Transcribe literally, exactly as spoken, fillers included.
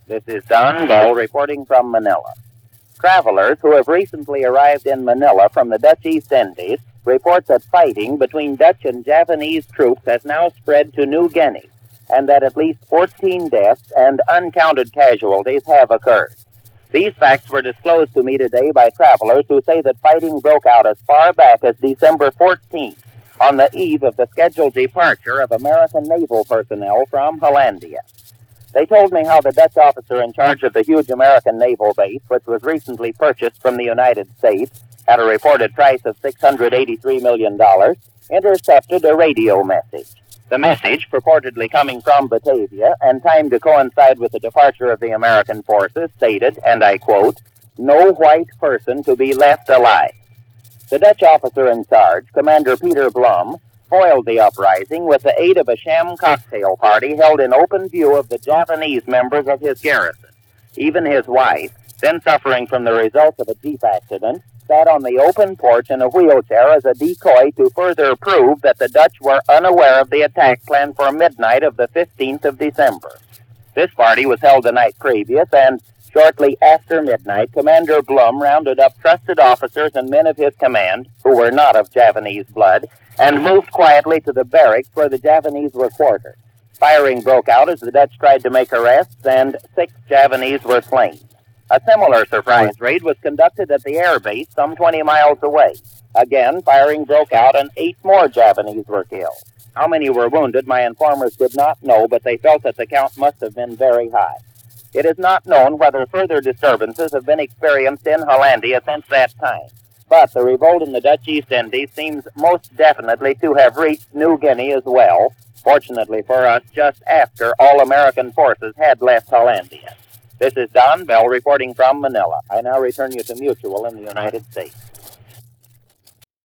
This is Don Bell reporting from Manila. Travelers who have recently arrived in Manila from the Dutch East Indies report that fighting between Dutch and Japanese troops has now spread to New Guinea, and that at least fourteen deaths and uncounted casualties have occurred. These facts were disclosed to me today by travelers who say that fighting broke out as far back as December fourteenth, on the eve of the scheduled departure of American naval personnel from Hollandia. They told me how the Dutch officer in charge of the huge American naval base, which was recently purchased from the United States at a reported price of six hundred eighty-three million dollars, intercepted a radio message. The message, purportedly coming from Batavia and timed to coincide with the departure of the American forces, stated, and I quote, "No white person to be left alive." The Dutch officer in charge, Commander Peter Blum, foiled the uprising with the aid of a sham cocktail party held in open view of the Japanese members of his garrison. Even his wife, then suffering from the results of a jeep accident, sat on the open porch in a wheelchair as a decoy to further prove that the Dutch were unaware of the attack plan for midnight of the fifteenth of December. This party was held the night previous, and shortly after midnight, Commander Blum rounded up trusted officers and men of his command, who were not of Japanese blood, and moved quietly to the barracks where the Japanese were quartered. Firing broke out as the Dutch tried to make arrests, and six Japanese were slain. A similar surprise raid was conducted at the air base some twenty miles away. Again, firing broke out and eight more Japanese were killed. How many were wounded, my informers did not know, but they felt that the count must have been very high. It is not known whether further disturbances have been experienced in Hollandia since that time. But the revolt in the Dutch East Indies seems most definitely to have reached New Guinea as well, fortunately for us, just after all American forces had left Hollandia. This is Don Bell reporting from Manila. I now return you to Mutual in the United States.